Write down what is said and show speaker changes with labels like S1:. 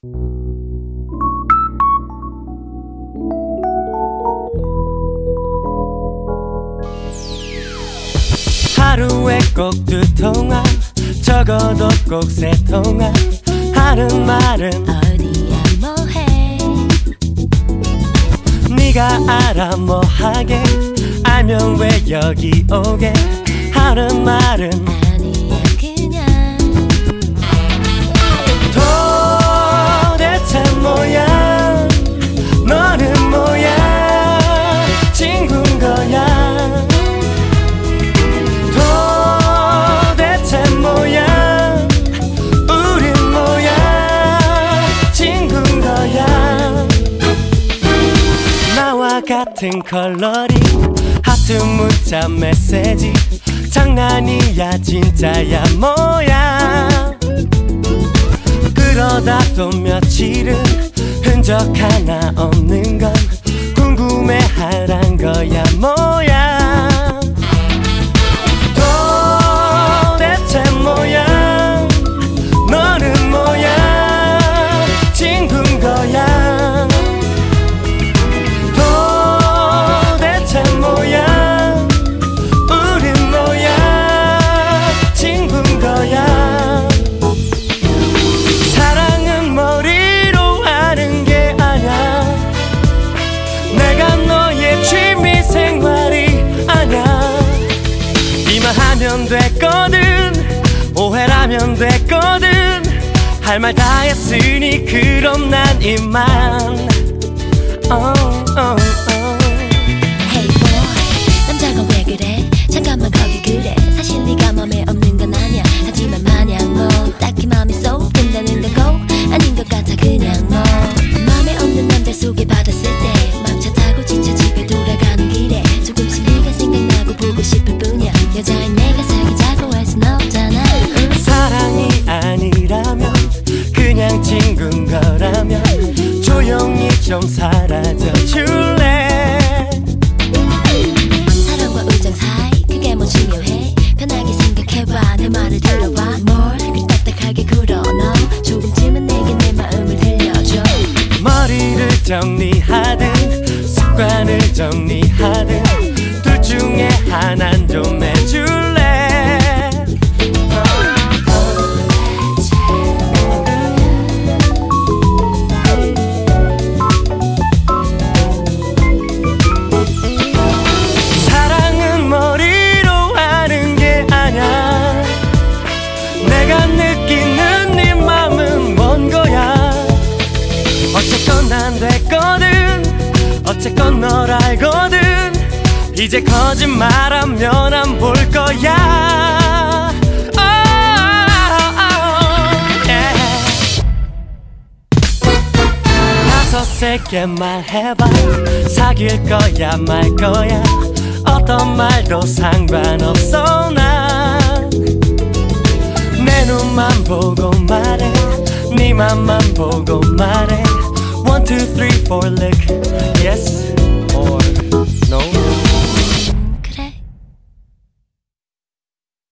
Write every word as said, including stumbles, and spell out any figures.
S1: 하루에 꼭 두 통화, 적어도 꼭 세 통화. 하는 말은
S2: 어디야 뭐해.
S1: 네가 알아 뭐하게, 알면 왜 여기 오게. 하는 말은
S2: 아니야 그냥.
S1: 도대체 뭐야, 너는 뭐야, 친구인 거야. 도대체 뭐야, 우린 뭐야, 친구인 거야. 나와 같은 컬러링, 하트 문자 메시지, 장난이야 진짜야 뭐야. 그러다 또 며칠은 흔적 하나 없는 건 궁금해하란 거야 뭐야. 도대체 뭐야, 너는 뭐야, 친구인 거야. 도대체 뭐야, 우린 뭐야, 친구인 거야. 사랑은 머리로 하는 게 아냐, 내가 너의 취미 생활이 아냐. 이만 하면 됐거든, 오해라면 됐거든. 할 말 다 했으니 그럼 난 이만. oh, oh, oh.
S2: Hey boy, 남자가 왜 그래? 잠깐만 거기 그래. 사실 네가 맘에 없는 건 아니야. 하지만 마냥 뭐 딱히 맘이 쏙 든다는 건 꼭 아닌 것 같아 그냥 뭐. 맘에 없는 남자 소개받았을 때 막차 타고 진짜 집에 돌아가는 길에 조금씩 네가 생각나고 보고 싶을 뿐이야. 여자인 내가 사귀자고 할 순 없잖아.
S1: 사랑이 아니라면 그냥 친구인 거라면 조용히 좀 사라져 줄래.
S2: 사랑과 우정 사이 그게 뭐 중요해. 편하게 생각해봐, 내 말을 들어봐. 뭘 그리 딱딱하게 굴어. 너 조금쯤은 내게 내 마음을 들려줘.
S1: 머리를 정리하든 습관을 정리하든 둘 중에 하나는 좀 해줄래. 사랑은 머리로 하는 게 아냐, 내가 느끼는 네 맘은 뭔 거야. 어쨌건 난 됐거든, 어쨌건 널 알거든. 이제 거짓말하면 안 볼 거야. oh, oh, yeah. 다섯 세게 말해봐, 사귈 거야 말 거야. 어떤 말도 상관없어 난. 내 눈만 보고 말해, 네 맘만 보고 말해. One, two, three, four, lick, yes or